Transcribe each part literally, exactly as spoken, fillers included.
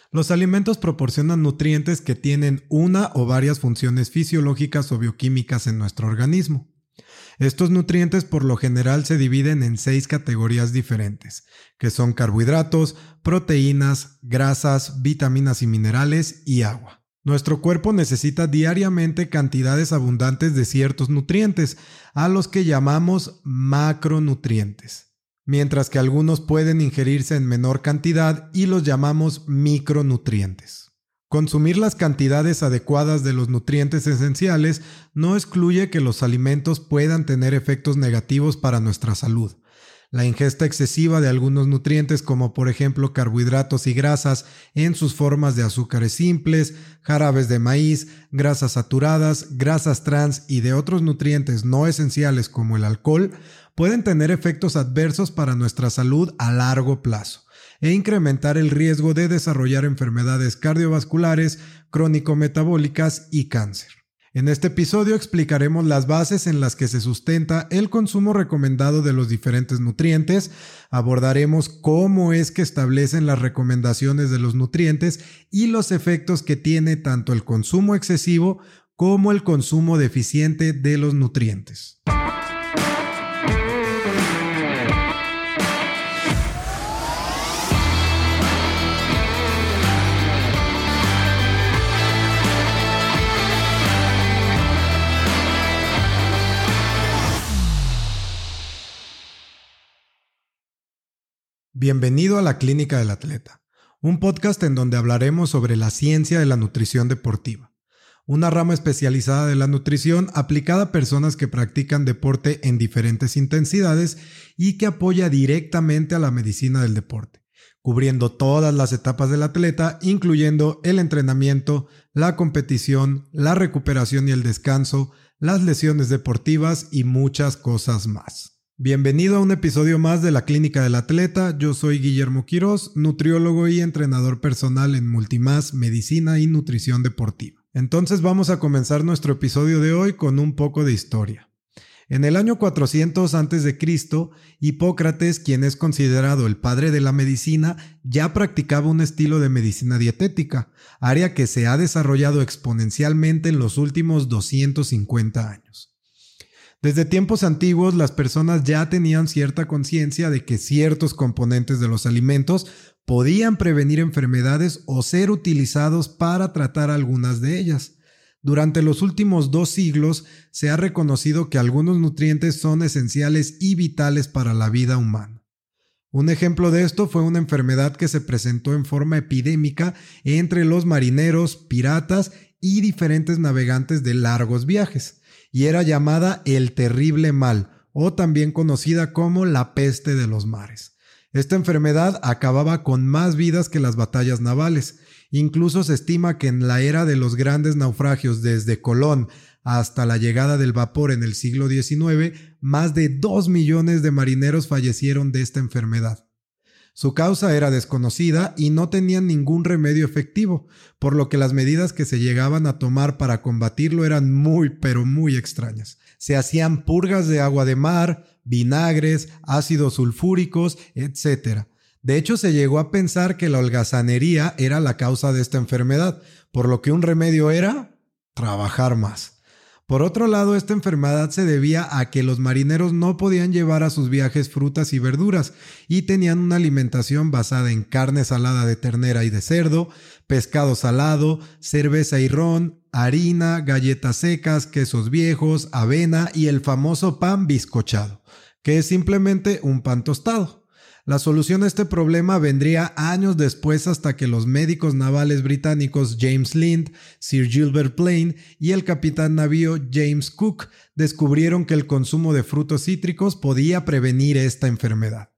Los alimentos proporcionan nutrientes que tienen una o varias funciones fisiológicas o bioquímicas en nuestro organismo. Estos nutrientes por lo general se dividen en seis categorías diferentes, que son carbohidratos, proteínas, grasas, vitaminas y minerales y agua. Nuestro cuerpo necesita diariamente cantidades abundantes de ciertos nutrientes, a los que llamamos macronutrientes, mientras que algunos pueden ingerirse en menor cantidad y los llamamos micronutrientes. Consumir las cantidades adecuadas de los nutrientes esenciales no excluye que los alimentos puedan tener efectos negativos para nuestra salud. La ingesta excesiva de algunos nutrientes, como por ejemplo carbohidratos y grasas en sus formas de azúcares simples, jarabes de maíz, grasas saturadas, grasas trans y de otros nutrientes no esenciales como el alcohol, pueden tener efectos adversos para nuestra salud a largo plazo e incrementar el riesgo de desarrollar enfermedades cardiovasculares, crónico-metabólicas y cáncer. En este episodio explicaremos las bases en las que se sustenta el consumo recomendado de los diferentes nutrientes, abordaremos cómo es que establecen las recomendaciones de los nutrientes y los efectos que tiene tanto el consumo excesivo como el consumo deficiente de los nutrientes. Bienvenido a la Clínica del Atleta, un podcast en donde hablaremos sobre la ciencia de la nutrición deportiva, una rama especializada de la nutrición aplicada a personas que practican deporte en diferentes intensidades y que apoya directamente a la medicina del deporte, cubriendo todas las etapas del atleta, incluyendo el entrenamiento, la competición, la recuperación y el descanso, las lesiones deportivas y muchas cosas más. Bienvenido a un episodio más de la Clínica del Atleta. Yo soy Guillermo Quirós, nutriólogo y entrenador personal en Multimás, Medicina y Nutrición Deportiva. Entonces vamos a comenzar nuestro episodio de hoy con un poco de historia. En el año cuatrocientos antes de Cristo, Hipócrates, quien es considerado el padre de la medicina, ya practicaba un estilo de medicina dietética, área que se ha desarrollado exponencialmente en los últimos doscientos cincuenta años. Desde tiempos antiguos, las personas ya tenían cierta conciencia de que ciertos componentes de los alimentos podían prevenir enfermedades o ser utilizados para tratar algunas de ellas. Durante los últimos dos siglos, se ha reconocido que algunos nutrientes son esenciales y vitales para la vida humana. Un ejemplo de esto fue una enfermedad que se presentó en forma epidémica entre los marineros, piratas y diferentes navegantes de largos viajes, y era llamada el terrible mal, o también conocida como la peste de los mares. Esta enfermedad acababa con más vidas que las batallas navales. Incluso se estima que en la era de los grandes naufragios desde Colón hasta la llegada del vapor en el siglo diecinueve, más de dos millones de marineros fallecieron de esta enfermedad. Su causa era desconocida y no tenían ningún remedio efectivo, por lo que las medidas que se llegaban a tomar para combatirlo eran muy pero muy extrañas. Se hacían purgas de agua de mar, vinagres, ácidos sulfúricos, etcétera. De hecho, se llegó a pensar que la holgazanería era la causa de esta enfermedad, por lo que un remedio era trabajar más. Por otro lado, esta enfermedad se debía a que los marineros no podían llevar a sus viajes frutas y verduras y tenían una alimentación basada en carne salada de ternera y de cerdo, pescado salado, cerveza y ron, harina, galletas secas, quesos viejos, avena y el famoso pan bizcochado, que es simplemente un pan tostado. La solución a este problema vendría años después hasta que los médicos navales británicos James Lind, Sir Gilbert Blaine y el capitán navío James Cook descubrieron que el consumo de frutos cítricos podía prevenir esta enfermedad.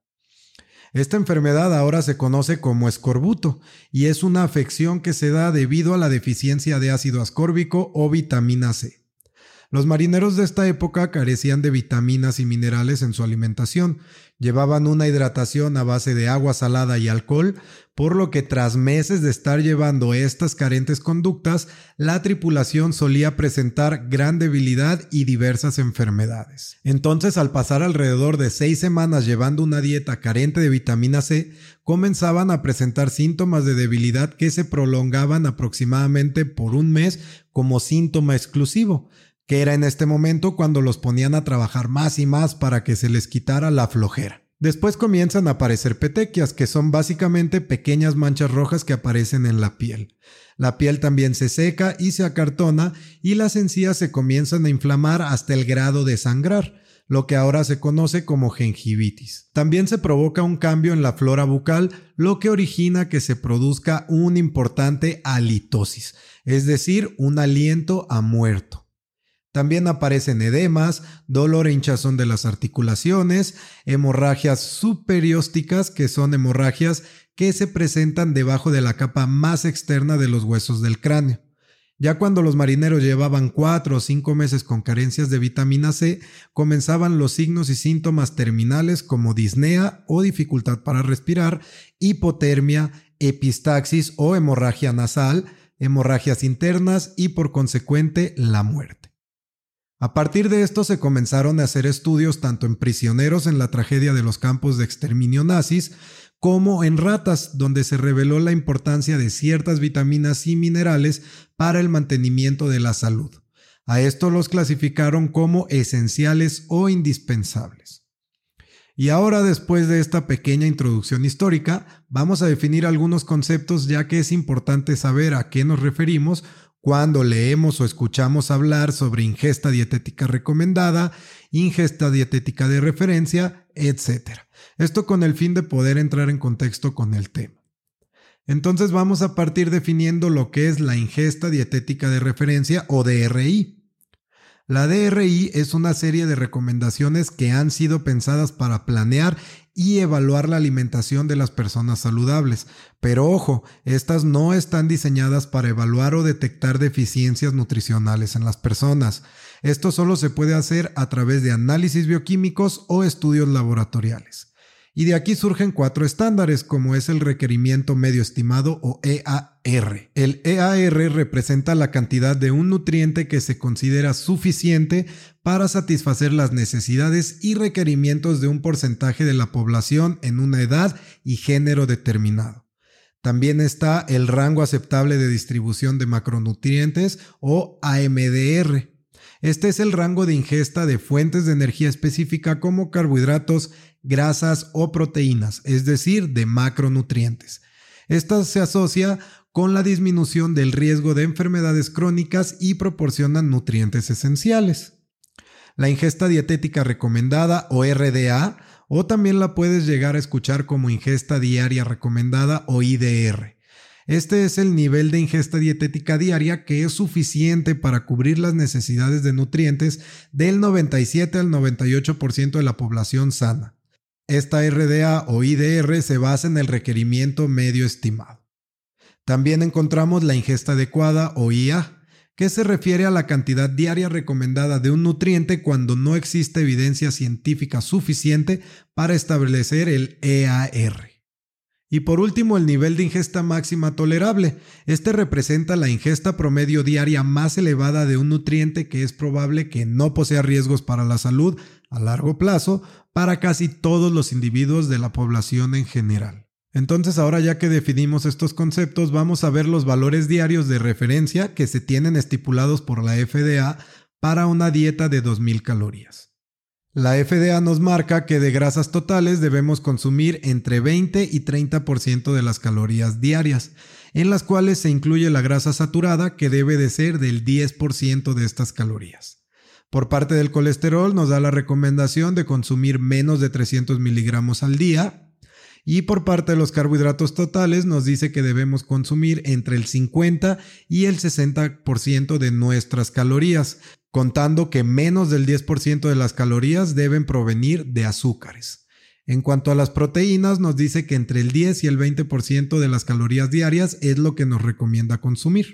Esta enfermedad ahora se conoce como escorbuto y es una afección que se da debido a la deficiencia de ácido ascórbico o vitamina C. Los marineros de esta época carecían de vitaminas y minerales en su alimentación, llevaban una hidratación a base de agua salada y alcohol, por lo que tras meses de estar llevando estas carentes conductas, la tripulación solía presentar gran debilidad y diversas enfermedades. Entonces, al pasar alrededor de seis semanas llevando una dieta carente de vitamina C, comenzaban a presentar síntomas de debilidad que se prolongaban aproximadamente por un mes como síntoma exclusivo, que era en este momento cuando los ponían a trabajar más y más para que se les quitara la flojera. Después comienzan a aparecer petequias, que son básicamente pequeñas manchas rojas que aparecen en la piel. La piel también se seca y se acartona y las encías se comienzan a inflamar hasta el grado de sangrar, lo que ahora se conoce como gingivitis. También se provoca un cambio en la flora bucal, lo que origina que se produzca una importante halitosis, es decir, un aliento a muerto. También aparecen edemas, dolor e hinchazón de las articulaciones, hemorragias subperiósticas, que son hemorragias que se presentan debajo de la capa más externa de los huesos del cráneo. Ya cuando los marineros llevaban cuatro o cinco meses con carencias de vitamina C, comenzaban los signos y síntomas terminales como disnea o dificultad para respirar, hipotermia, epistaxis o hemorragia nasal, hemorragias internas y por consecuente la muerte. A partir de esto se comenzaron a hacer estudios tanto en prisioneros en la tragedia de los campos de exterminio nazis, como en ratas, donde se reveló la importancia de ciertas vitaminas y minerales para el mantenimiento de la salud. A esto los clasificaron como esenciales o indispensables. Y ahora, después de esta pequeña introducción histórica, vamos a definir algunos conceptos, ya que es importante saber a qué nos referimos cuando leemos o escuchamos hablar sobre ingesta dietética recomendada, ingesta dietética de referencia, etcétera. Esto con el fin de poder entrar en contexto con el tema. Entonces vamos a partir definiendo lo que es la ingesta dietética de referencia o D R I. La D R I es una serie de recomendaciones que han sido pensadas para planear y evaluar la alimentación de las personas saludables. Pero ojo, estas no están diseñadas para evaluar o detectar deficiencias nutricionales en las personas. Esto solo se puede hacer a través de análisis bioquímicos o estudios laboratoriales. Y de aquí surgen cuatro estándares, como es el requerimiento medio estimado o E A R. El E A R representa la cantidad de un nutriente que se considera suficiente para satisfacer las necesidades y requerimientos de un porcentaje de la población en una edad y género determinado. También está el rango aceptable de distribución de macronutrientes o A M D R. Este es el rango de ingesta de fuentes de energía específica como carbohidratos, grasas o proteínas, es decir, de macronutrientes. Esta se asocia con la disminución del riesgo de enfermedades crónicas y proporcionan nutrientes esenciales. La ingesta dietética recomendada o R D A, o también la puedes llegar a escuchar como ingesta diaria recomendada o I D R. Este es el nivel de ingesta dietética diaria que es suficiente para cubrir las necesidades de nutrientes del noventa y siete al noventa y ocho por ciento de la población sana. Esta R D A o I D R se basa en el requerimiento medio estimado. También encontramos la ingesta adecuada o I A, que se refiere a la cantidad diaria recomendada de un nutriente cuando no existe evidencia científica suficiente para establecer el E A R. Y por último, el nivel de ingesta máxima tolerable. Este representa la ingesta promedio diaria más elevada de un nutriente que es probable que no posea riesgos para la salud a largo plazo para casi todos los individuos de la población en general. Entonces, ahora ya que definimos estos conceptos, vamos a ver los valores diarios de referencia que se tienen estipulados por la F D A para una dieta de dos mil calorías. La F D A nos marca que de grasas totales debemos consumir entre veinte y treinta por ciento de las calorías diarias, en las cuales se incluye la grasa saturada, que debe de ser del diez por ciento de estas calorías. Por parte del colesterol nos da la recomendación de consumir menos de trescientos miligramos al día, y por parte de los carbohidratos totales nos dice que debemos consumir entre el cincuenta y el sesenta por ciento de nuestras calorías, contando que menos del diez por ciento de las calorías deben provenir de azúcares. En cuanto a las proteínas, nos dice que entre el diez y el veinte por ciento de las calorías diarias es lo que nos recomienda consumir.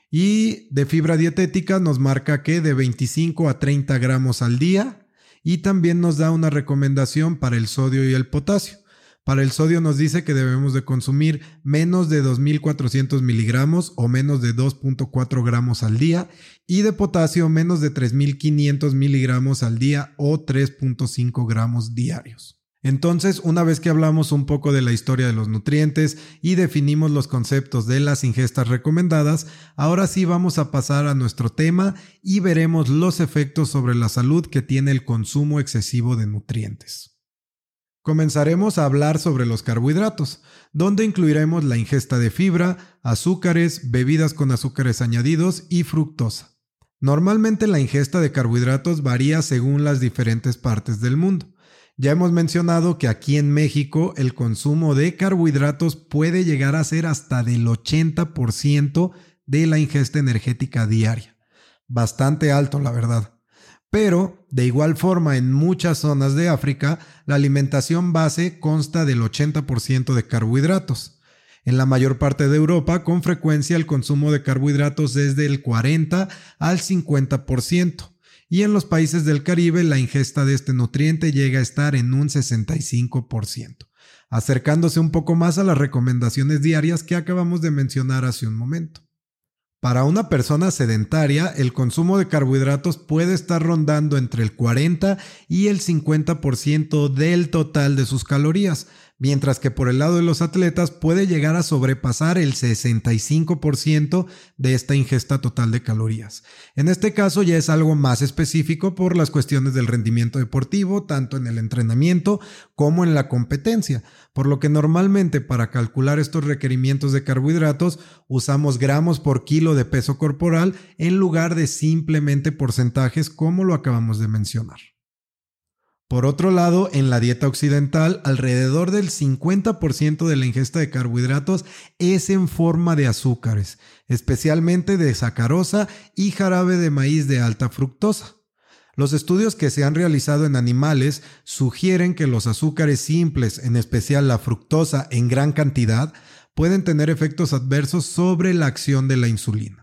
Y de fibra dietética nos marca que de veinticinco a treinta gramos al día, y también nos da una recomendación para el sodio y el potasio. Para el sodio nos dice que debemos de consumir menos de dos mil cuatrocientos miligramos o menos de dos punto cuatro gramos al día, y de potasio menos de tres mil quinientos miligramos al día o tres punto cinco gramos diarios. Entonces, una vez que hablamos un poco de la historia de los nutrientes y definimos los conceptos de las ingestas recomendadas, ahora sí vamos a pasar a nuestro tema y veremos los efectos sobre la salud que tiene el consumo excesivo de nutrientes. Comenzaremos a hablar sobre los carbohidratos, donde incluiremos la ingesta de fibra, azúcares, bebidas con azúcares añadidos y fructosa. Normalmente la ingesta de carbohidratos varía según las diferentes partes del mundo. Ya hemos mencionado que aquí en México el consumo de carbohidratos puede llegar a ser hasta del ochenta por ciento de la ingesta energética diaria. Bastante alto, la verdad. Pero, de igual forma, en muchas zonas de África, la alimentación base consta del ochenta por ciento de carbohidratos. En la mayor parte de Europa, con frecuencia el consumo de carbohidratos es del cuarenta al cincuenta por ciento. Y en los países del Caribe la ingesta de este nutriente llega a estar en un sesenta y cinco por ciento, acercándose un poco más a las recomendaciones diarias que acabamos de mencionar hace un momento. Para una persona sedentaria, el consumo de carbohidratos puede estar rondando entre el cuarenta y el cincuenta por ciento del total de sus calorías, mientras que por el lado de los atletas puede llegar a sobrepasar el sesenta y cinco por ciento de esta ingesta total de calorías. En este caso ya es algo más específico por las cuestiones del rendimiento deportivo, tanto en el entrenamiento como en la competencia, por lo que normalmente para calcular estos requerimientos de carbohidratos usamos gramos por kilo de peso corporal en lugar de simplemente porcentajes como lo acabamos de mencionar. Por otro lado, en la dieta occidental, alrededor del cincuenta por ciento de la ingesta de carbohidratos es en forma de azúcares, especialmente de sacarosa y jarabe de maíz de alta fructosa. Los estudios que se han realizado en animales sugieren que los azúcares simples, en especial la fructosa en gran cantidad, pueden tener efectos adversos sobre la acción de la insulina.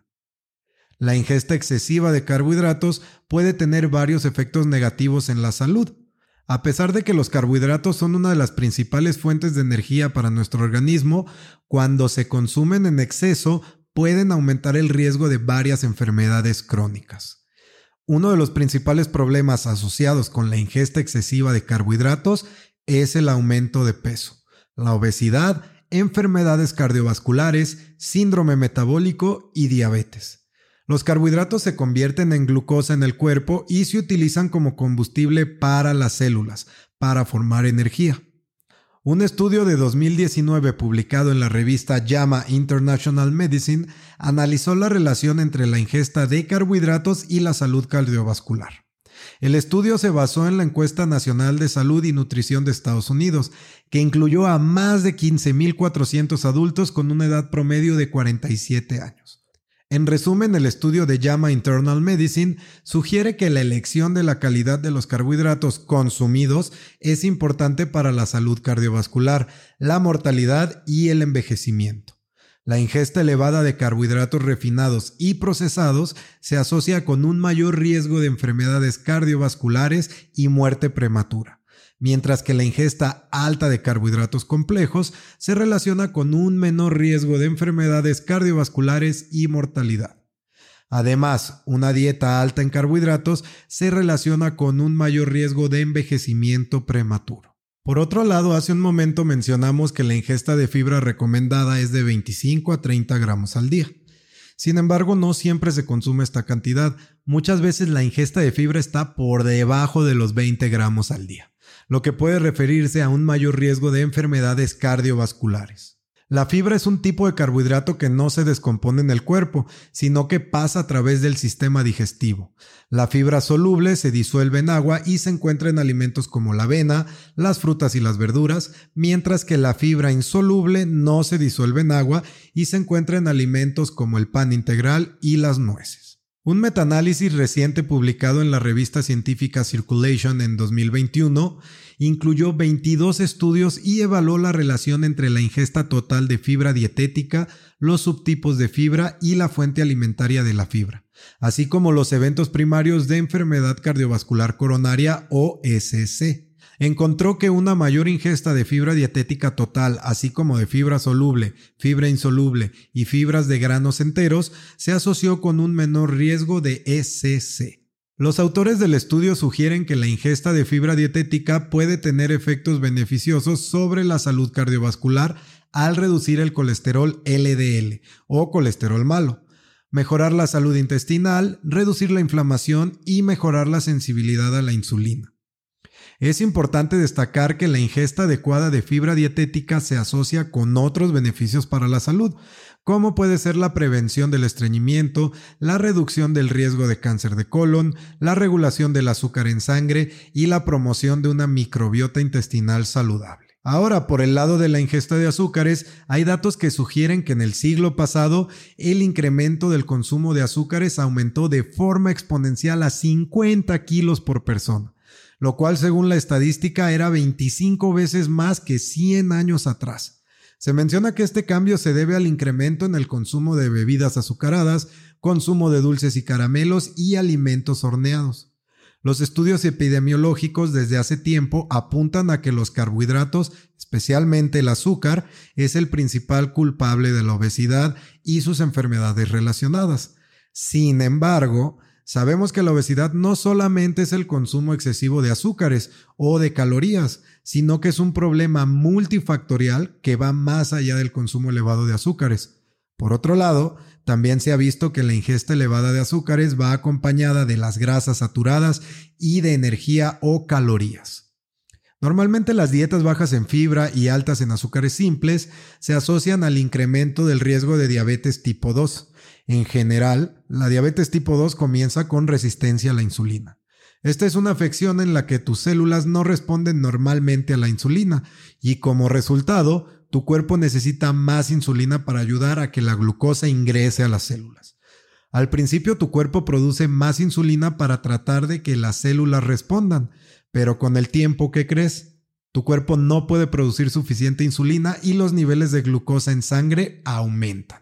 La ingesta excesiva de carbohidratos puede tener varios efectos negativos en la salud. A pesar de que los carbohidratos son una de las principales fuentes de energía para nuestro organismo, cuando se consumen en exceso pueden aumentar el riesgo de varias enfermedades crónicas. Uno de los principales problemas asociados con la ingesta excesiva de carbohidratos es el aumento de peso, la obesidad, enfermedades cardiovasculares, síndrome metabólico y diabetes. Los carbohidratos se convierten en glucosa en el cuerpo y se utilizan como combustible para las células, para formar energía. Un estudio de dos mil diecinueve publicado en la revista JAMA International Medicine analizó la relación entre la ingesta de carbohidratos y la salud cardiovascular. El estudio se basó en la Encuesta Nacional de Salud y Nutrición de Estados Unidos, que incluyó a más de quince mil cuatrocientos adultos con una edad promedio de cuarenta y siete años. En resumen, el estudio de JAMA Internal Medicine sugiere que la elección de la calidad de los carbohidratos consumidos es importante para la salud cardiovascular, la mortalidad y el envejecimiento. La ingesta elevada de carbohidratos refinados y procesados se asocia con un mayor riesgo de enfermedades cardiovasculares y muerte prematura, mientras que la ingesta alta de carbohidratos complejos se relaciona con un menor riesgo de enfermedades cardiovasculares y mortalidad. Además, una dieta alta en carbohidratos se relaciona con un mayor riesgo de envejecimiento prematuro. Por otro lado, hace un momento mencionamos que la ingesta de fibra recomendada es de veinticinco a treinta gramos al día. Sin embargo, no siempre se consume esta cantidad. Muchas veces la ingesta de fibra está por debajo de los veinte gramos al día, lo que puede referirse a un mayor riesgo de enfermedades cardiovasculares. La fibra es un tipo de carbohidrato que no se descompone en el cuerpo, sino que pasa a través del sistema digestivo. La fibra soluble se disuelve en agua y se encuentra en alimentos como la avena, las frutas y las verduras, mientras que la fibra insoluble no se disuelve en agua y se encuentra en alimentos como el pan integral y las nueces. Un metaanálisis reciente publicado en la revista científica Circulation en dos mil veintiuno incluyó veintidós estudios y evaluó la relación entre la ingesta total de fibra dietética, los subtipos de fibra y la fuente alimentaria de la fibra, así como los eventos primarios de enfermedad cardiovascular coronaria o E C C. Encontró que una mayor ingesta de fibra dietética total, así como de fibra soluble, fibra insoluble y fibras de granos enteros, se asoció con un menor riesgo de E C C. Los autores del estudio sugieren que la ingesta de fibra dietética puede tener efectos beneficiosos sobre la salud cardiovascular al reducir el colesterol L D L o colesterol malo, mejorar la salud intestinal, reducir la inflamación y mejorar la sensibilidad a la insulina. Es importante destacar que la ingesta adecuada de fibra dietética se asocia con otros beneficios para la salud, como puede ser la prevención del estreñimiento, la reducción del riesgo de cáncer de colon, la regulación del azúcar en sangre y la promoción de una microbiota intestinal saludable. Ahora, por el lado de la ingesta de azúcares, hay datos que sugieren que en el siglo pasado el incremento del consumo de azúcares aumentó de forma exponencial a cincuenta kilos por persona, lo cual según la estadística era veinticinco veces más que cien años atrás. Se menciona que este cambio se debe al incremento en el consumo de bebidas azucaradas, consumo de dulces y caramelos y alimentos horneados. Los estudios epidemiológicos desde hace tiempo apuntan a que los carbohidratos, especialmente el azúcar, es el principal culpable de la obesidad y sus enfermedades relacionadas. Sin embargo, sabemos que la obesidad no solamente es el consumo excesivo de azúcares o de calorías, sino que es un problema multifactorial que va más allá del consumo elevado de azúcares. Por otro lado, también se ha visto que la ingesta elevada de azúcares va acompañada de las grasas saturadas y de energía o calorías. Normalmente las dietas bajas en fibra y altas en azúcares simples se asocian al incremento del riesgo de diabetes tipo dos. En general, la diabetes tipo dos comienza con resistencia a la insulina. Esta es una afección en la que tus células no responden normalmente a la insulina y como resultado, tu cuerpo necesita más insulina para ayudar a que la glucosa ingrese a las células. Al principio tu cuerpo produce más insulina para tratar de que las células respondan, pero con el tiempo, ¿qué crees? Tu cuerpo no puede producir suficiente insulina y los niveles de glucosa en sangre aumentan.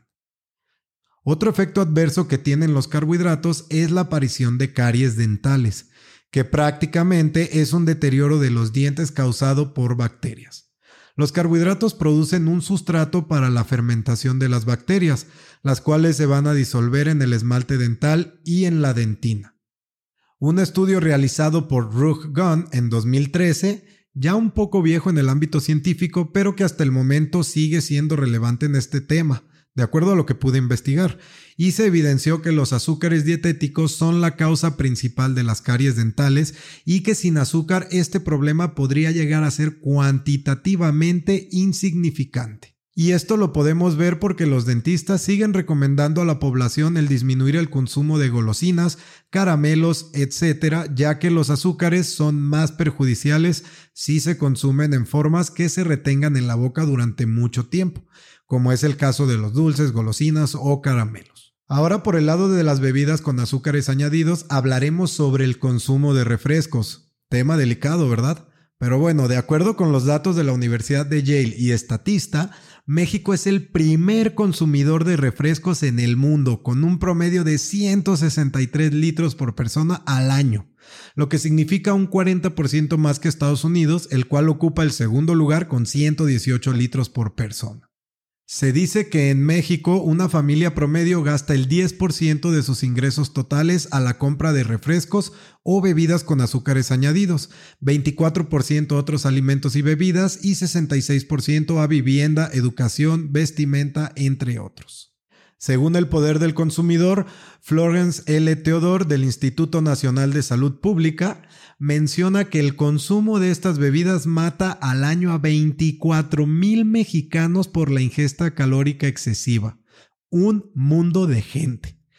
Otro efecto adverso que tienen los carbohidratos es la aparición de caries dentales, que prácticamente es un deterioro de los dientes causado por bacterias. Los carbohidratos producen un sustrato para la fermentación de las bacterias, las cuales se van a disolver en el esmalte dental y en la dentina. Un estudio realizado por Rugg Gunn en dos mil trece, ya un poco viejo en el ámbito científico, pero que hasta el momento sigue siendo relevante en este tema, de acuerdo a lo que pude investigar, y se evidenció que los azúcares dietéticos son la causa principal de las caries dentales y que sin azúcar este problema podría llegar a ser cuantitativamente insignificante. Y esto lo podemos ver porque los dentistas siguen recomendando a la población el disminuir el consumo de golosinas, caramelos, etcétera, ya que los azúcares son más perjudiciales si se consumen en formas que se retengan en la boca durante mucho tiempo, como es el caso de los dulces, golosinas o caramelos. Ahora, por el lado de las bebidas con azúcares añadidos, hablaremos sobre el consumo de refrescos. Tema delicado, ¿verdad? Pero bueno, de acuerdo con los datos de la Universidad de Yale y Statista, México es el primer consumidor de refrescos en el mundo, con un promedio de ciento sesenta y tres litros por persona al año, lo que significa un cuarenta por ciento más que Estados Unidos, el cual ocupa el segundo lugar con ciento dieciocho litros por persona. Se dice que en México una familia promedio gasta el diez por ciento de sus ingresos totales a la compra de refrescos o bebidas con azúcares añadidos, veinticuatro por ciento a otros alimentos y bebidas y sesenta y seis por ciento a vivienda, educación, vestimenta, entre otros. Según el Poder del Consumidor, Florence L. Theodore del Instituto Nacional de Salud Pública menciona que el consumo de estas bebidas mata al año a veinticuatro mil mexicanos por la ingesta calórica excesiva. Un mundo de gente.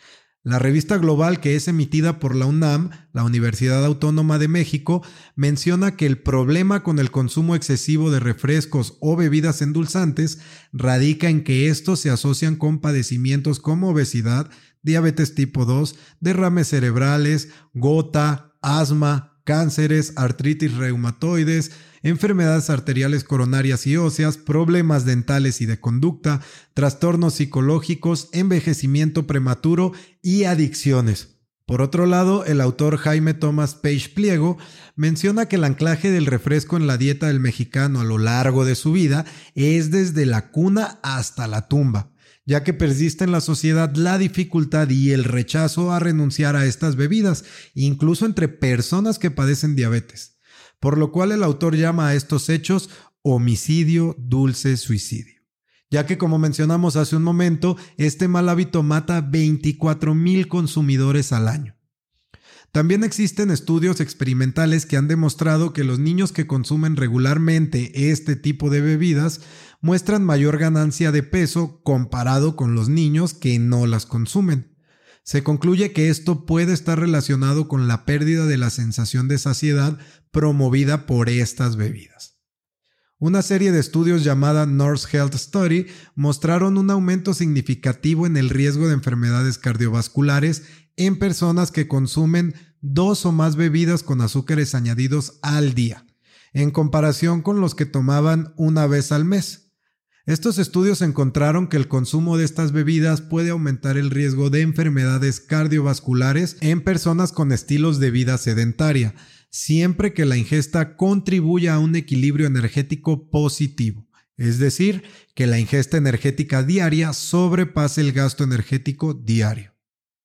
La revista global, que es emitida por la UNAM, la Universidad Autónoma de México, menciona que el problema con el consumo excesivo de refrescos o bebidas endulzantes radica en que estos se asocian con padecimientos como obesidad, diabetes tipo dos, derrames cerebrales, gota, asma, cánceres, artritis reumatoides, enfermedades arteriales coronarias y óseas, problemas dentales y de conducta, trastornos psicológicos, envejecimiento prematuro y adicciones. Por otro lado, el autor Jaime Tomás Page Pliego menciona que el anclaje del refresco en la dieta del mexicano a lo largo de su vida es desde la cuna hasta la tumba, ya que persiste en la sociedad la dificultad y el rechazo a renunciar a estas bebidas, incluso entre personas que padecen diabetes. Por lo cual el autor llama a estos hechos homicidio dulce suicidio, ya que como mencionamos hace un momento, este mal hábito mata veinticuatro mil consumidores al año. También existen estudios experimentales que han demostrado que los niños que consumen regularmente este tipo de bebidas muestran mayor ganancia de peso comparado con los niños que no las consumen. Se concluye que esto puede estar relacionado con la pérdida de la sensación de saciedad promovida por estas bebidas. Una serie de estudios llamada North Health Study mostraron un aumento significativo en el riesgo de enfermedades cardiovasculares en personas que consumen dos o más bebidas con azúcares añadidos al día, en comparación con los que tomaban una vez al mes. Estos estudios encontraron que el consumo de estas bebidas puede aumentar el riesgo de enfermedades cardiovasculares en personas con estilos de vida sedentaria, siempre que la ingesta contribuya a un equilibrio energético positivo, es decir, que la ingesta energética diaria sobrepase el gasto energético diario.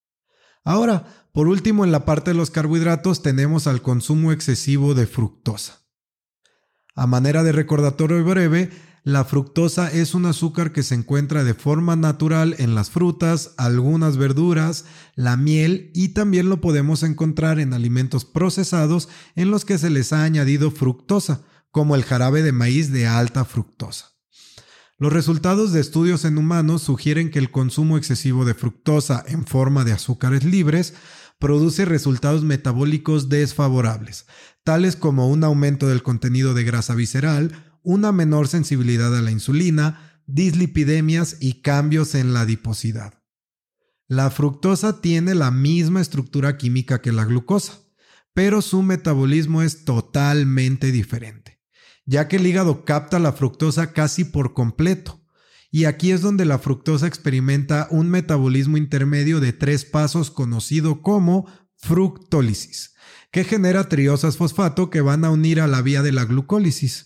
Ahora, por último, en la parte de los carbohidratos tenemos al consumo excesivo de fructosa. A manera de recordatorio breve, la fructosa es un azúcar que se encuentra de forma natural en las frutas, algunas verduras, la miel y también lo podemos encontrar en alimentos procesados en los que se les ha añadido fructosa, como el jarabe de maíz de alta fructosa. Los resultados de estudios en humanos sugieren que el consumo excesivo de fructosa en forma de azúcares libres produce resultados metabólicos desfavorables, tales como un aumento del contenido de grasa visceral, una menor sensibilidad a la insulina, dislipidemias y cambios en la adiposidad. La fructosa tiene la misma estructura química que la glucosa, pero su metabolismo es totalmente diferente, ya que el hígado capta la fructosa casi por completo, y aquí es donde la fructosa experimenta un metabolismo intermedio de tres pasos conocido como fructólisis, que genera triosas fosfato que van a unir a la vía de la glucólisis.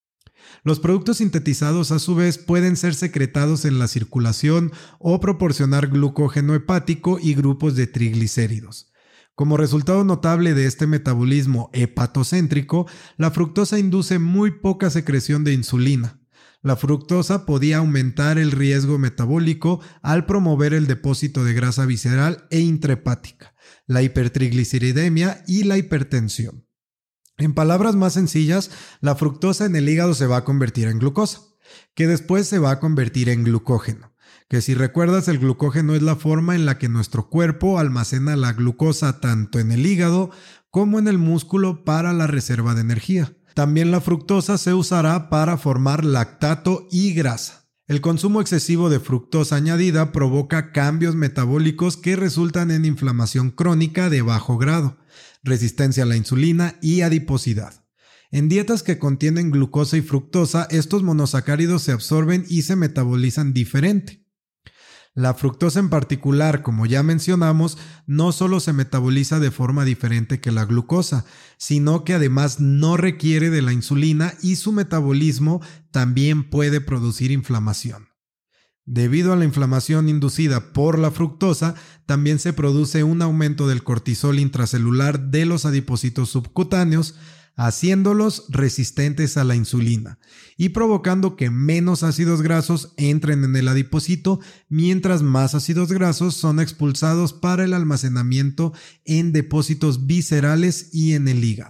Los productos sintetizados a su vez pueden ser secretados en la circulación o proporcionar glucógeno hepático y grupos de triglicéridos. Como resultado notable de este metabolismo hepatocéntrico, la fructosa induce muy poca secreción de insulina. La fructosa podía aumentar el riesgo metabólico al promover el depósito de grasa visceral e intrahepática, la hipertrigliceridemia y la hipertensión. En palabras más sencillas, la fructosa en el hígado se va a convertir en glucosa, que después se va a convertir en glucógeno, que si recuerdas el glucógeno es la forma en la que nuestro cuerpo almacena la glucosa tanto en el hígado como en el músculo para la reserva de energía. También la fructosa se usará para formar lactato y grasa. El consumo excesivo de fructosa añadida provoca cambios metabólicos que resultan en inflamación crónica de bajo grado, resistencia a la insulina y adiposidad. En dietas que contienen glucosa y fructosa, estos monosacáridos se absorben y se metabolizan diferente. La fructosa en particular, como ya mencionamos, no solo se metaboliza de forma diferente que la glucosa, sino que además no requiere de la insulina y su metabolismo también puede producir inflamación. Debido a la inflamación inducida por la fructosa, también se produce un aumento del cortisol intracelular de los adipocitos subcutáneos, haciéndolos resistentes a la insulina y provocando que menos ácidos grasos entren en el adipocito, mientras más ácidos grasos son expulsados para el almacenamiento en depósitos viscerales y en el hígado.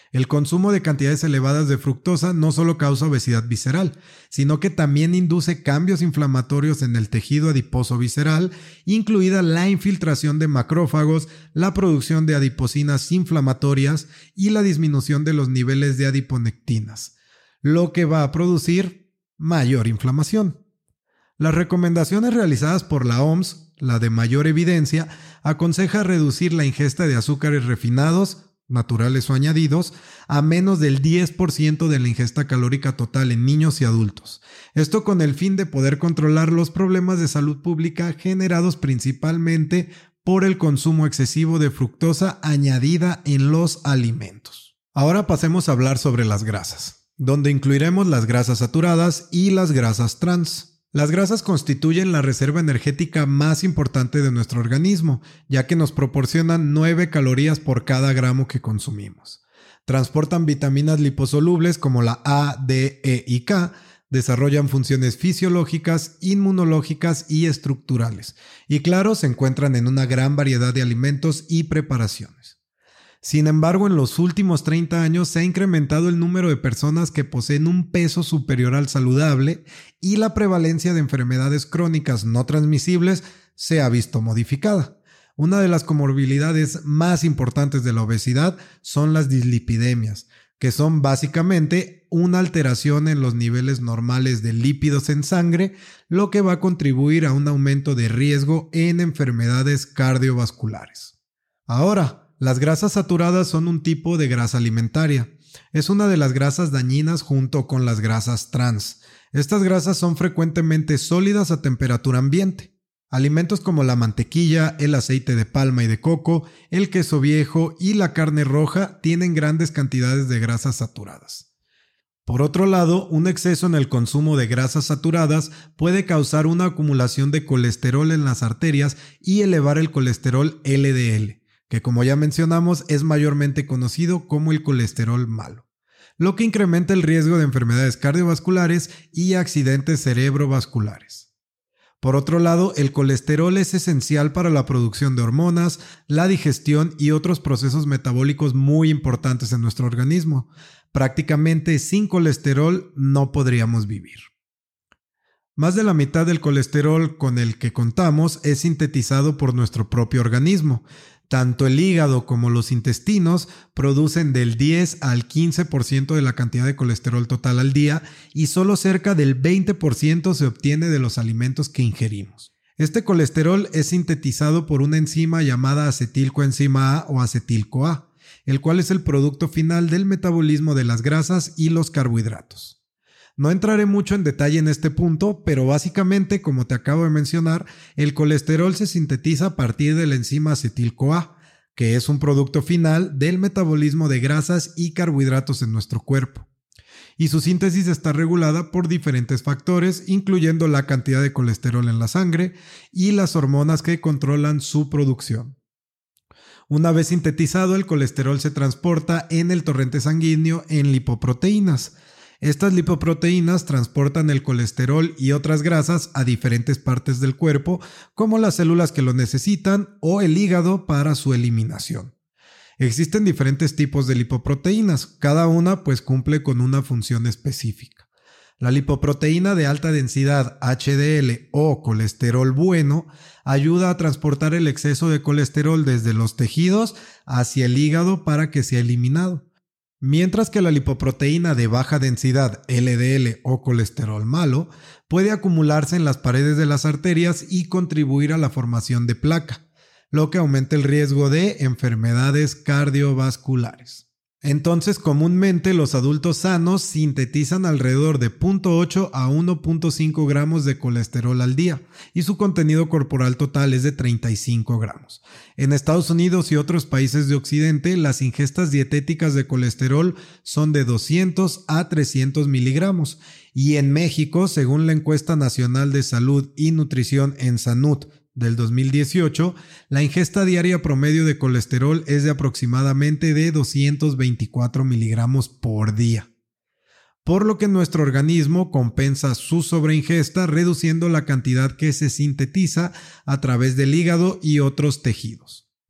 El consumo de cantidades elevadas de fructosa no solo causa obesidad visceral, sino que también induce cambios inflamatorios en el tejido adiposo visceral, incluida la infiltración de macrófagos, la producción de adiposinas inflamatorias y la disminución de los niveles de adiponectinas, lo que va a producir mayor inflamación. Las recomendaciones realizadas por la O M S, la de mayor evidencia, aconseja reducir la ingesta de azúcares refinados, naturales o añadidos, a menos del diez por ciento de la ingesta calórica total en niños y adultos. Esto con el fin de poder controlar los problemas de salud pública generados principalmente por el consumo excesivo de fructosa añadida en los alimentos. Ahora pasemos a hablar sobre las grasas, donde incluiremos las grasas saturadas y las grasas trans. Las grasas constituyen la reserva energética más importante de nuestro organismo, ya que nos proporcionan nueve calorías por cada gramo que consumimos. Transportan vitaminas liposolubles como la A, D, E y K, desarrollan funciones fisiológicas, inmunológicas y estructurales, y claro, se encuentran en una gran variedad de alimentos y preparaciones. Sin embargo, en los últimos treinta años se ha incrementado el número de personas que poseen un peso superior al saludable y la prevalencia de enfermedades crónicas no transmisibles se ha visto modificada. Una de las comorbilidades más importantes de la obesidad son las dislipidemias, que son básicamente una alteración en los niveles normales de lípidos en sangre, lo que va a contribuir a un aumento de riesgo en enfermedades cardiovasculares. Ahora, las grasas saturadas son un tipo de grasa alimentaria. Es una de las grasas dañinas junto con las grasas trans. Estas grasas son frecuentemente sólidas a temperatura ambiente. Alimentos como la mantequilla, el aceite de palma y de coco, el queso viejo y la carne roja tienen grandes cantidades de grasas saturadas. Por otro lado, un exceso en el consumo de grasas saturadas puede causar una acumulación de colesterol en las arterias y elevar el colesterol L D L, que como ya mencionamos es mayormente conocido como el colesterol malo, lo que incrementa el riesgo de enfermedades cardiovasculares y accidentes cerebrovasculares. Por otro lado, el colesterol es esencial para la producción de hormonas, la digestión y otros procesos metabólicos muy importantes en nuestro organismo. Prácticamente sin colesterol no podríamos vivir. Más de la mitad del colesterol con el que contamos es sintetizado por nuestro propio organismo. Tanto el hígado como los intestinos producen del diez al quince por ciento de la cantidad de colesterol total al día y solo cerca del veinte por ciento se obtiene de los alimentos que ingerimos. Este colesterol es sintetizado por una enzima llamada acetilcoenzima A o acetil-CoA, el cual es el producto final del metabolismo de las grasas y los carbohidratos. No entraré mucho en detalle en este punto, pero básicamente, como te acabo de mencionar, el colesterol se sintetiza a partir de la enzima acetil-CoA, que es un producto final del metabolismo de grasas y carbohidratos en nuestro cuerpo. Y su síntesis está regulada por diferentes factores, incluyendo la cantidad de colesterol en la sangre y las hormonas que controlan su producción. Una vez sintetizado, el colesterol se transporta en el torrente sanguíneo en lipoproteínas. Estas lipoproteínas transportan el colesterol y otras grasas a diferentes partes del cuerpo, como las células que lo necesitan o el hígado para su eliminación. Existen diferentes tipos de lipoproteínas, cada una pues cumple con una función específica. La lipoproteína de alta densidad H D L o colesterol bueno ayuda a transportar el exceso de colesterol desde los tejidos hacia el hígado para que sea eliminado. Mientras que la lipoproteína de baja densidad L D L o colesterol malo puede acumularse en las paredes de las arterias y contribuir a la formación de placa, lo que aumenta el riesgo de enfermedades cardiovasculares. Entonces, comúnmente los adultos sanos sintetizan alrededor de cero punto ocho a uno punto cinco gramos de colesterol al día y su contenido corporal total es de treinta y cinco gramos. En Estados Unidos y otros países de Occidente, las ingestas dietéticas de colesterol son de doscientos a trescientos miligramos y en México, según la Encuesta Nacional de Salud y Nutrición en SANUT del dos mil dieciocho, la ingesta diaria promedio de colesterol es de aproximadamente de doscientos veinticuatro miligramos por día, por lo que nuestro organismo compensa su sobreingesta reduciendo la cantidad que se sintetiza a través del hígado y otros tejidos.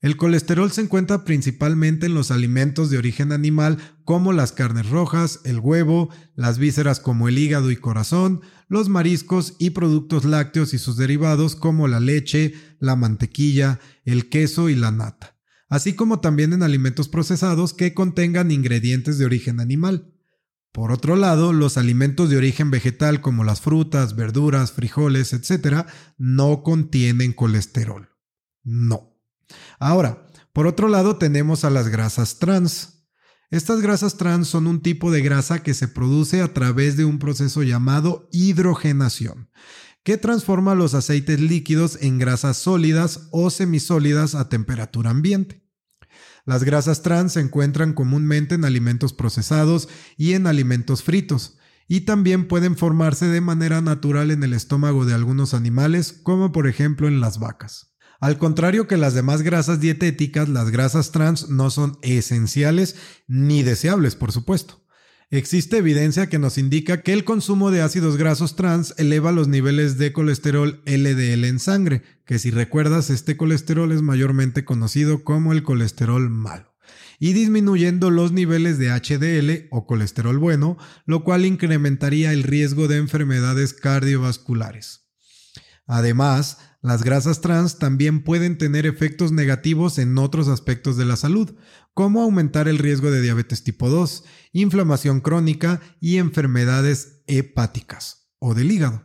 El colesterol se encuentra principalmente en los alimentos de origen animal como las carnes rojas, el huevo, las vísceras como el hígado y corazón, los mariscos y productos lácteos y sus derivados como la leche, la mantequilla, el queso y la nata, así como también en alimentos procesados que contengan ingredientes de origen animal. Por otro lado, los alimentos de origen vegetal como las frutas, verduras, frijoles, etcétera, no contienen colesterol. No. Ahora, por otro lado tenemos a las grasas trans. Estas grasas trans son un tipo de grasa que se produce a través de un proceso llamado hidrogenación, que transforma los aceites líquidos en grasas sólidas o semisólidas a temperatura ambiente. Las grasas trans se encuentran comúnmente en alimentos procesados y en alimentos fritos, y también pueden formarse de manera natural en el estómago de algunos animales, como por ejemplo en las vacas. Al contrario que las demás grasas dietéticas, las grasas trans no son esenciales ni deseables, por supuesto. Existe evidencia que nos indica que el consumo de ácidos grasos trans eleva los niveles de colesterol L D L en sangre, que si recuerdas, este colesterol es mayormente conocido como el colesterol malo, y disminuyendo los niveles de H D L o colesterol bueno, lo cual incrementaría el riesgo de enfermedades cardiovasculares. Además, las grasas trans también pueden tener efectos negativos en otros aspectos de la salud, como aumentar el riesgo de diabetes tipo dos, inflamación crónica y enfermedades hepáticas o del hígado.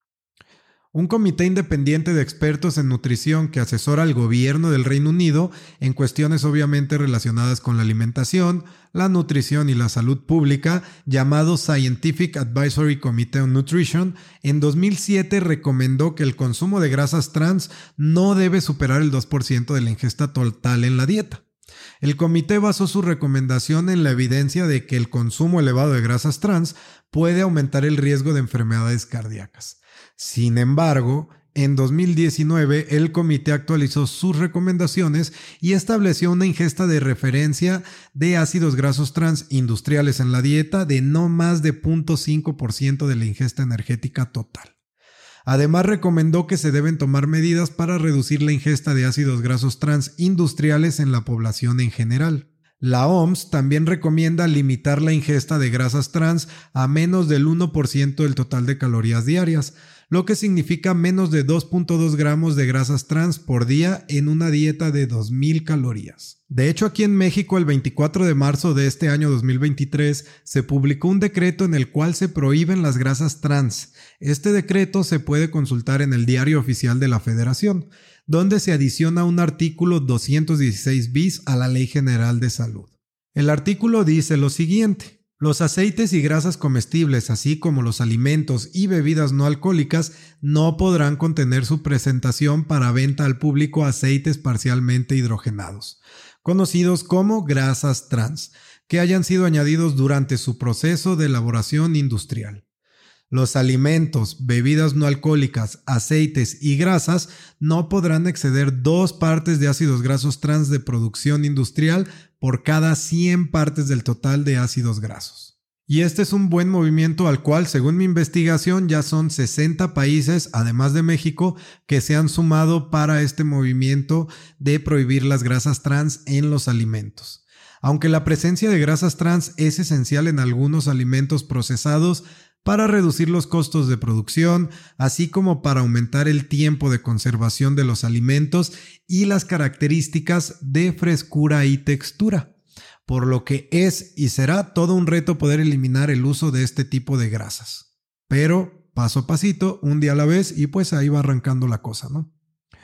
Un comité independiente de expertos en nutrición que asesora al gobierno del Reino Unido en cuestiones obviamente relacionadas con la alimentación, la nutrición y la salud pública, llamado Scientific Advisory Committee on Nutrition, en dos mil siete recomendó que el consumo de grasas trans no debe superar el dos por ciento de la ingesta total en la dieta. El comité basó su recomendación en la evidencia de que el consumo elevado de grasas trans puede aumentar el riesgo de enfermedades cardíacas. Sin embargo, en dos mil diecinueve el comité actualizó sus recomendaciones y estableció una ingesta de referencia de ácidos grasos trans industriales en la dieta de no más de cero punto cinco por ciento de la ingesta energética total. Además, recomendó que se deben tomar medidas para reducir la ingesta de ácidos grasos trans industriales en la población en general. La O M S también recomienda limitar la ingesta de grasas trans a menos del uno por ciento del total de calorías diarias, lo que significa menos de dos punto dos gramos de grasas trans por día en una dieta de dos mil calorías. De hecho, aquí en México, el veinticuatro de marzo de este año dos mil veintitrés, se publicó un decreto en el cual se prohíben las grasas trans. Este decreto se puede consultar en el Diario Oficial de la Federación, donde se adiciona un artículo doscientos dieciséis bis a la Ley General de Salud. El artículo dice lo siguiente: los aceites y grasas comestibles, así como los alimentos y bebidas no alcohólicas, no podrán contener su presentación para venta al público aceites parcialmente hidrogenados, conocidos como grasas trans, que hayan sido añadidos durante su proceso de elaboración industrial. Los alimentos, bebidas no alcohólicas, aceites y grasas no podrán exceder dos partes de ácidos grasos trans de producción industrial por cada cien partes del total de ácidos grasos. Y este es un buen movimiento al cual, según mi investigación, ya son sesenta países, además de México, que se han sumado para este movimiento de prohibir las grasas trans en los alimentos. Aunque la presencia de grasas trans es esencial en algunos alimentos procesados, para reducir los costos de producción, así como para aumentar el tiempo de conservación de los alimentos y las características de frescura y textura, por lo que es y será todo un reto poder eliminar el uso de este tipo de grasas. Pero paso a pasito, un día a la vez, y pues ahí va arrancando la cosa, ¿no?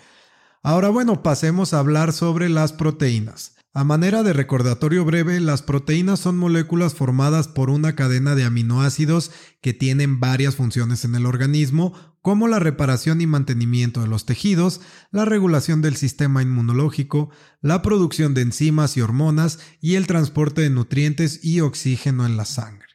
Ahora bueno, pasemos a hablar sobre las proteínas. A manera de recordatorio breve, las proteínas son moléculas formadas por una cadena de aminoácidos que tienen varias funciones en el organismo, como la reparación y mantenimiento de los tejidos, la regulación del sistema inmunológico, la producción de enzimas y hormonas y el transporte de nutrientes y oxígeno en la sangre.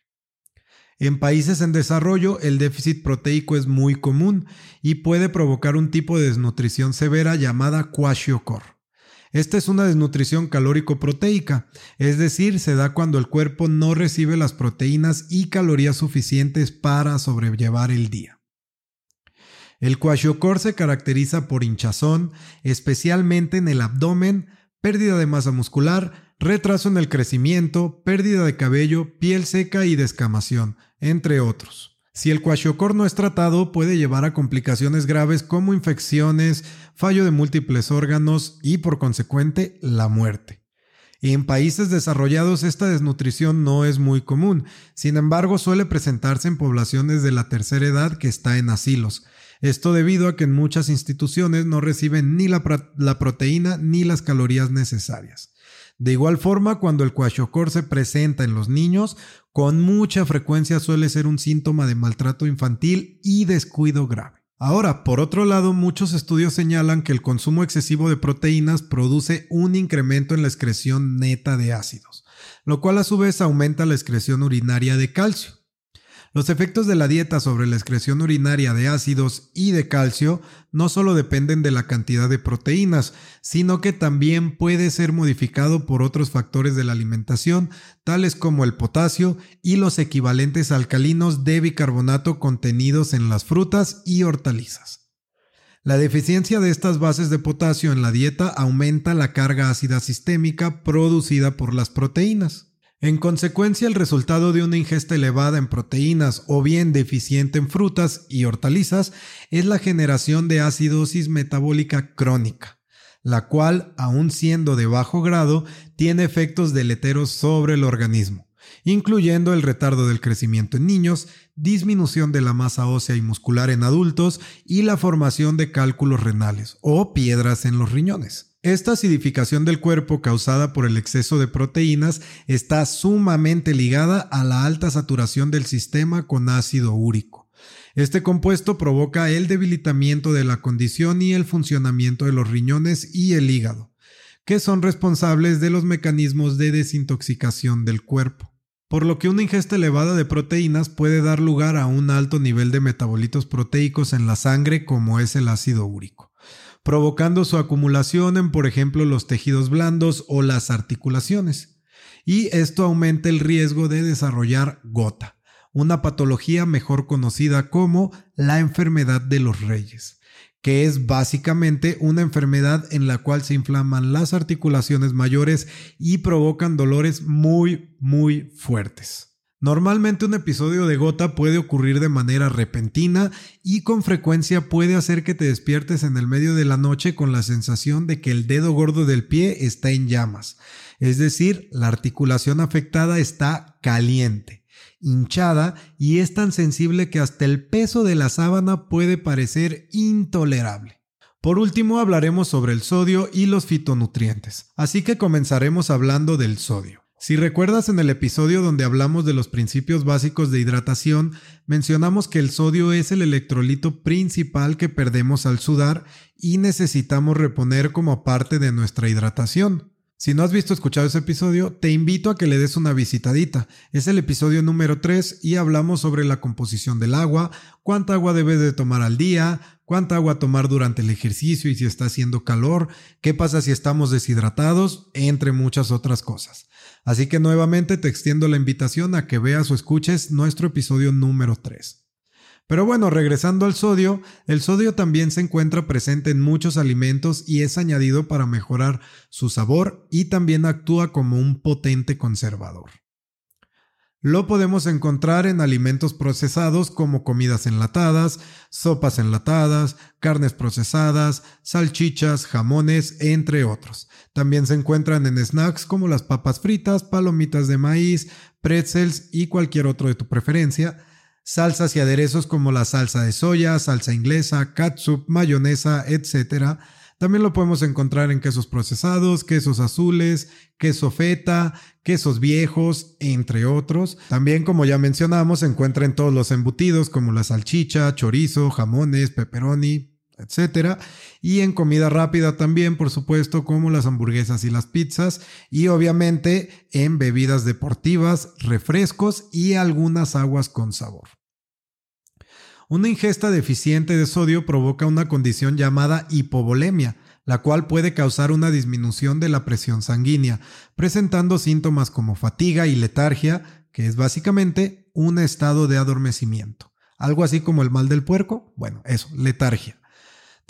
En países en desarrollo, el déficit proteico es muy común y puede provocar un tipo de desnutrición severa llamada kwashiorkor. Esta es una desnutrición calórico-proteica, es decir, se da cuando el cuerpo no recibe las proteínas y calorías suficientes para sobrellevar el día. El kwashiorkor se caracteriza por hinchazón, especialmente en el abdomen, pérdida de masa muscular, retraso en el crecimiento, pérdida de cabello, piel seca y descamación, entre otros. Si el kwashiorkor no es tratado, puede llevar a complicaciones graves como infecciones, fallo de múltiples órganos y, por consecuente, la muerte. En países desarrollados esta desnutrición no es muy común, sin embargo suele presentarse en poblaciones de la tercera edad que está en asilos. Esto debido a que en muchas instituciones no reciben ni la, pro- la proteína ni las calorías necesarias. De igual forma, cuando el kwashiorkor se presenta en los niños, con mucha frecuencia suele ser un síntoma de maltrato infantil y descuido grave. Ahora, por otro lado, muchos estudios señalan que el consumo excesivo de proteínas produce un incremento en la excreción neta de ácidos, lo cual a su vez aumenta la excreción urinaria de calcio. Los efectos de la dieta sobre la excreción urinaria de ácidos y de calcio no solo dependen de la cantidad de proteínas, sino que también puede ser modificado por otros factores de la alimentación, tales como el potasio y los equivalentes alcalinos de bicarbonato contenidos en las frutas y hortalizas. La deficiencia de estas bases de potasio en la dieta aumenta la carga ácida sistémica producida por las proteínas. En consecuencia, el resultado de una ingesta elevada en proteínas o bien deficiente en frutas y hortalizas es la generación de acidosis metabólica crónica, la cual, aun siendo de bajo grado, tiene efectos deleteros sobre el organismo, incluyendo el retardo del crecimiento en niños, disminución de la masa ósea y muscular en adultos y la formación de cálculos renales o piedras en los riñones. Esta acidificación del cuerpo causada por el exceso de proteínas está sumamente ligada a la alta saturación del sistema con ácido úrico. Este compuesto provoca el debilitamiento de la condición y el funcionamiento de los riñones y el hígado, que son responsables de los mecanismos de desintoxicación del cuerpo. Por lo que una ingesta elevada de proteínas puede dar lugar a un alto nivel de metabolitos proteicos en la sangre, como es el ácido úrico, provocando su acumulación en, por ejemplo, los tejidos blandos o las articulaciones. Y esto aumenta el riesgo de desarrollar gota, una patología mejor conocida como la enfermedad de los reyes, que es básicamente una enfermedad en la cual se inflaman las articulaciones mayores y provocan dolores muy, muy fuertes. Normalmente un episodio de gota puede ocurrir de manera repentina y con frecuencia puede hacer que te despiertes en el medio de la noche con la sensación de que el dedo gordo del pie está en llamas, es decir, la articulación afectada está caliente, hinchada y es tan sensible que hasta el peso de la sábana puede parecer intolerable. Por último, hablaremos sobre el sodio y los fitonutrientes, así que comenzaremos hablando del sodio. Si recuerdas, en el episodio donde hablamos de los principios básicos de hidratación, mencionamos que el sodio es el electrolito principal que perdemos al sudar y necesitamos reponer como parte de nuestra hidratación. Si no has visto o escuchado ese episodio, te invito a que le des una visitadita. Es el episodio número tres y hablamos sobre la composición del agua, cuánta agua debes de tomar al día, cuánta agua tomar durante el ejercicio y si está haciendo calor, qué pasa si estamos deshidratados, entre muchas otras cosas. Así que nuevamente te extiendo la invitación a que veas o escuches nuestro episodio número tres. Pero bueno, regresando al sodio, el sodio también se encuentra presente en muchos alimentos y es añadido para mejorar su sabor y también actúa como un potente conservador. Lo podemos encontrar en alimentos procesados como comidas enlatadas, sopas enlatadas, carnes procesadas, salchichas, jamones, entre otros. También se encuentran en snacks como las papas fritas, palomitas de maíz, pretzels y cualquier otro de tu preferencia. Salsas y aderezos como la salsa de soya, salsa inglesa, catsup, mayonesa, etcétera. También lo podemos encontrar en quesos procesados, quesos azules, queso feta, quesos viejos, entre otros. También, como ya mencionamos, se encuentra en todos los embutidos como la salchicha, chorizo, jamones, pepperoni, etcétera. Y en comida rápida también, por supuesto, como las hamburguesas y las pizzas. Y obviamente en bebidas deportivas, refrescos y algunas aguas con sabor. Una ingesta deficiente de sodio provoca una condición llamada hipovolemia, la cual puede causar una disminución de la presión sanguínea, presentando síntomas como fatiga y letargia, que es básicamente un estado de adormecimiento. Algo así como el mal del puerco, bueno, eso, letargia.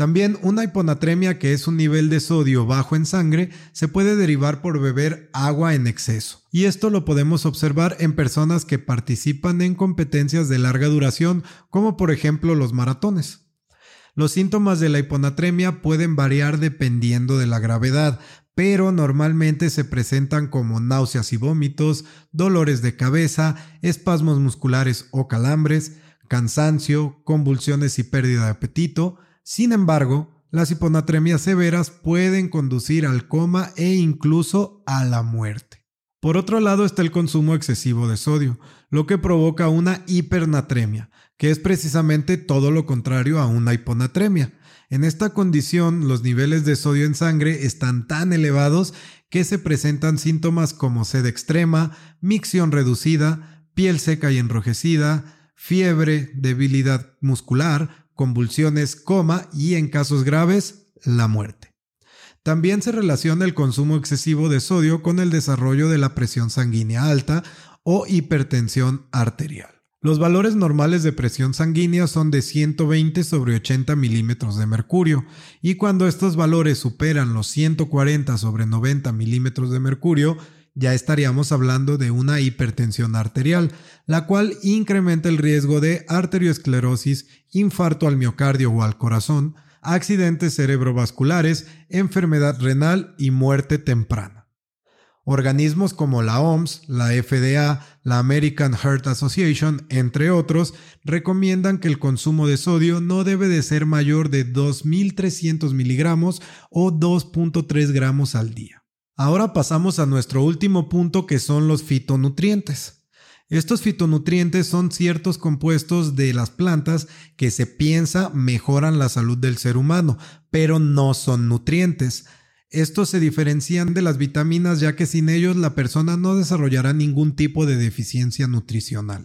También una hiponatremia, que es un nivel de sodio bajo en sangre, se puede derivar por beber agua en exceso. Y esto lo podemos observar en personas que participan en competencias de larga duración, como por ejemplo los maratones. Los síntomas de la hiponatremia pueden variar dependiendo de la gravedad, pero normalmente se presentan como náuseas y vómitos, dolores de cabeza, espasmos musculares o calambres, cansancio, convulsiones y pérdida de apetito. Sin embargo, las hiponatremias severas pueden conducir al coma e incluso a la muerte. Por otro lado está el consumo excesivo de sodio, lo que provoca una hipernatremia, que es precisamente todo lo contrario a una hiponatremia. En esta condición, los niveles de sodio en sangre están tan elevados que se presentan síntomas como sed extrema, micción reducida, piel seca y enrojecida, fiebre, debilidad muscular, convulsiones, coma y, en casos graves, la muerte. También se relaciona el consumo excesivo de sodio con el desarrollo de la presión sanguínea alta o hipertensión arterial. Los valores normales de presión sanguínea son de ciento veinte sobre ochenta milímetros de mercurio, y cuando estos valores superan los ciento cuarenta sobre noventa milímetros de mercurio, ya estaríamos hablando de una hipertensión arterial, la cual incrementa el riesgo de arteriosclerosis, infarto al miocardio o al corazón, accidentes cerebrovasculares, enfermedad renal y muerte temprana. Organismos como la O M S, la F D A, la American Heart Association, entre otros, recomiendan que el consumo de sodio no debe de ser mayor de dos mil trescientos miligramos o dos punto tres gramos al día. Ahora pasamos a nuestro último punto, que son los fitonutrientes. Estos fitonutrientes son ciertos compuestos de las plantas que se piensa mejoran la salud del ser humano, pero no son nutrientes. Estos se diferencian de las vitaminas, ya que sin ellos la persona no desarrollará ningún tipo de deficiencia nutricional.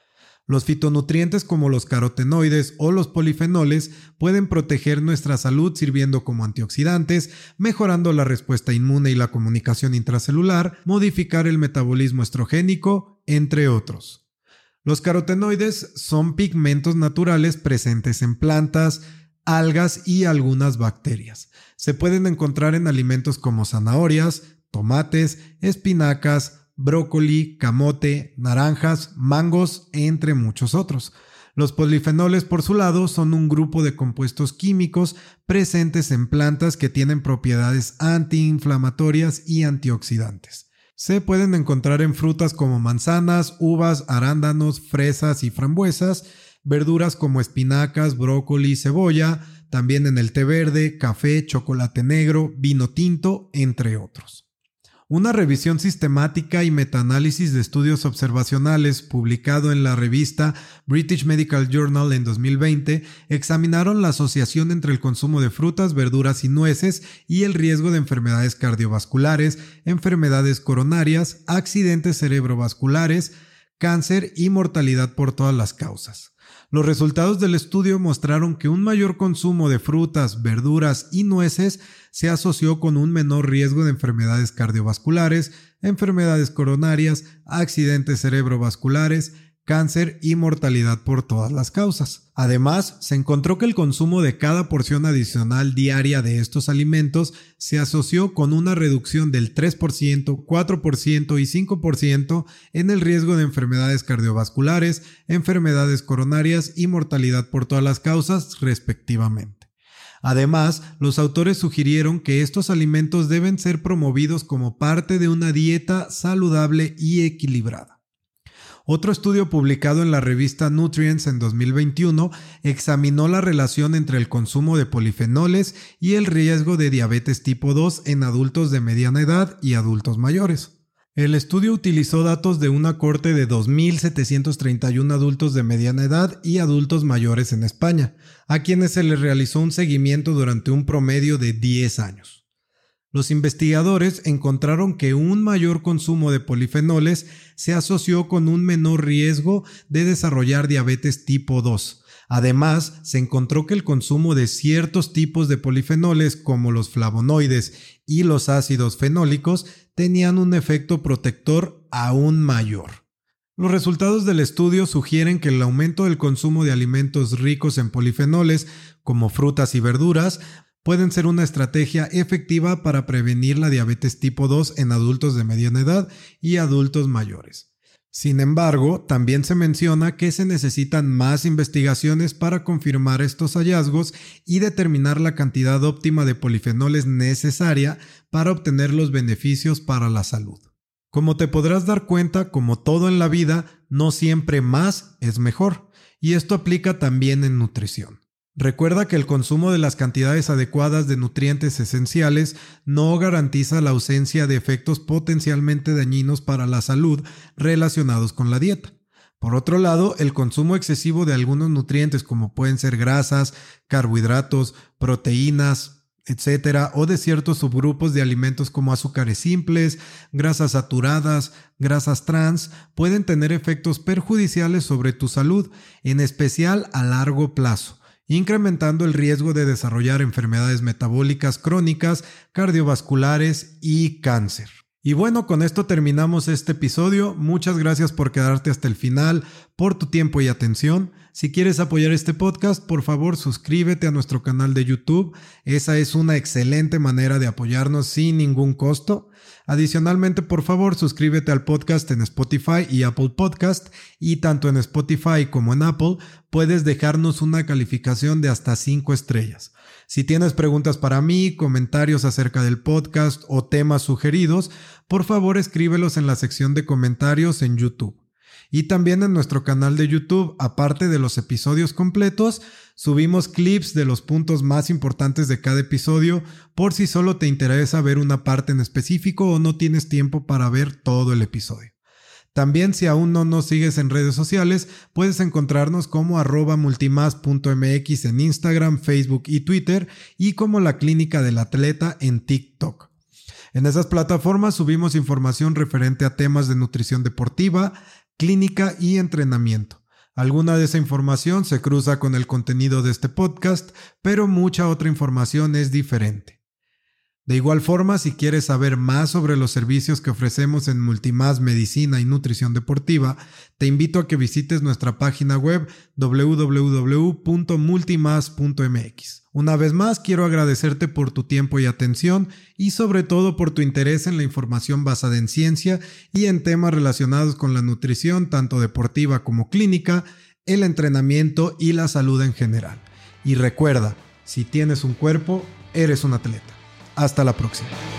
Los fitonutrientes, como los carotenoides o los polifenoles, pueden proteger nuestra salud sirviendo como antioxidantes, mejorando la respuesta inmune y la comunicación intracelular, modificar el metabolismo estrogénico, entre otros. Los carotenoides son pigmentos naturales presentes en plantas, algas y algunas bacterias. Se pueden encontrar en alimentos como zanahorias, tomates, espinacas, brócoli, camote, naranjas, mangos, entre muchos otros. Los polifenoles, por su lado, son un grupo de compuestos químicos presentes en plantas que tienen propiedades antiinflamatorias y antioxidantes. Se pueden encontrar en frutas como manzanas, uvas, arándanos, fresas y frambuesas, verduras como espinacas, brócoli, cebolla, también en el té verde, café, chocolate negro, vino tinto, entre otros. Una revisión sistemática y metaanálisis de estudios observacionales publicado en la revista British Medical Journal en dos mil veinte examinaron la asociación entre el consumo de frutas, verduras y nueces y el riesgo de enfermedades cardiovasculares, enfermedades coronarias, accidentes cerebrovasculares, cáncer y mortalidad por todas las causas. Los resultados del estudio mostraron que un mayor consumo de frutas, verduras y nueces se asoció con un menor riesgo de enfermedades cardiovasculares, enfermedades coronarias, accidentes cerebrovasculares, cáncer y mortalidad por todas las causas. Además, se encontró que el consumo de cada porción adicional diaria de estos alimentos se asoció con una reducción del tres por ciento, cuatro por ciento y cinco por ciento en el riesgo de enfermedades cardiovasculares, enfermedades coronarias y mortalidad por todas las causas, respectivamente. Además, los autores sugirieron que estos alimentos deben ser promovidos como parte de una dieta saludable y equilibrada. Otro estudio publicado en la revista Nutrients en dos mil veintiuno examinó la relación entre el consumo de polifenoles y el riesgo de diabetes tipo dos en adultos de mediana edad y adultos mayores. El estudio utilizó datos de una cohorte de dos mil setecientos treinta y uno adultos de mediana edad y adultos mayores en España, a quienes se les realizó un seguimiento durante un promedio de diez años. Los investigadores encontraron que un mayor consumo de polifenoles se asoció con un menor riesgo de desarrollar diabetes tipo dos. Además, se encontró que el consumo de ciertos tipos de polifenoles como los flavonoides y los ácidos fenólicos tenían un efecto protector aún mayor. Los resultados del estudio sugieren que el aumento del consumo de alimentos ricos en polifenoles, como frutas y verduras, pueden ser una estrategia efectiva para prevenir la diabetes tipo dos en adultos de mediana edad y adultos mayores. Sin embargo, también se menciona que se necesitan más investigaciones para confirmar estos hallazgos y determinar la cantidad óptima de polifenoles necesaria para obtener los beneficios para la salud. Como te podrás dar cuenta, como todo en la vida, no siempre más es mejor, y esto aplica también en nutrición. Recuerda que el consumo de las cantidades adecuadas de nutrientes esenciales no garantiza la ausencia de efectos potencialmente dañinos para la salud relacionados con la dieta. Por otro lado, el consumo excesivo de algunos nutrientes como pueden ser grasas, carbohidratos, proteínas, etcétera, o de ciertos subgrupos de alimentos como azúcares simples, grasas saturadas, grasas trans, pueden tener efectos perjudiciales sobre tu salud, en especial a largo plazo, incrementando el riesgo de desarrollar enfermedades metabólicas crónicas, cardiovasculares y cáncer. Y bueno, con esto terminamos este episodio. Muchas gracias por quedarte hasta el final, por tu tiempo y atención. Si quieres apoyar este podcast, por favor suscríbete a nuestro canal de YouTube. Esa es una excelente manera de apoyarnos sin ningún costo. Adicionalmente, por favor, suscríbete al podcast en Spotify y Apple Podcast, y tanto en Spotify como en Apple puedes dejarnos una calificación de hasta cinco estrellas. Si tienes preguntas para mí, comentarios acerca del podcast o temas sugeridos, por favor escríbelos en la sección de comentarios en YouTube. Y también en nuestro canal de YouTube, aparte de los episodios completos, subimos clips de los puntos más importantes de cada episodio por si solo te interesa ver una parte en específico o no tienes tiempo para ver todo el episodio. También, si aún no nos sigues en redes sociales, puedes encontrarnos como arroba multimas punto mx en Instagram, Facebook y Twitter, y como La Clínica del Atleta en TikTok. En esas plataformas subimos información referente a temas de nutrición deportiva, clínica y entrenamiento. Alguna de esa información se cruza con el contenido de este podcast, pero mucha otra información es diferente. De igual forma, si quieres saber más sobre los servicios que ofrecemos en Multimas Medicina y Nutrición Deportiva, te invito a que visites nuestra página web doble u doble u doble u punto multimas punto mx. Una vez más, quiero agradecerte por tu tiempo y atención y sobre todo por tu interés en la información basada en ciencia y en temas relacionados con la nutrición, tanto deportiva como clínica, el entrenamiento y la salud en general. Y recuerda, si tienes un cuerpo, eres un atleta. Hasta la próxima.